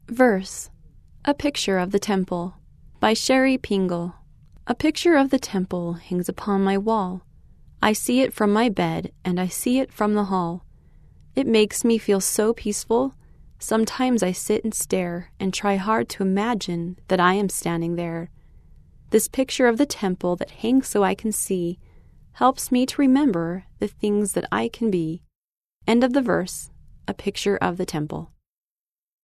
Verse: A Picture of the Temple by Sherry Pingle. A picture of the temple hangs upon my wall. I see it from my bed, and I see it from the hall. It makes me feel so peaceful. Sometimes I sit and stare and try hard to imagine that I am standing there. This picture of the temple that hangs so I can see helps me to remember the things that I can be. End of the verse. A Picture of the Temple.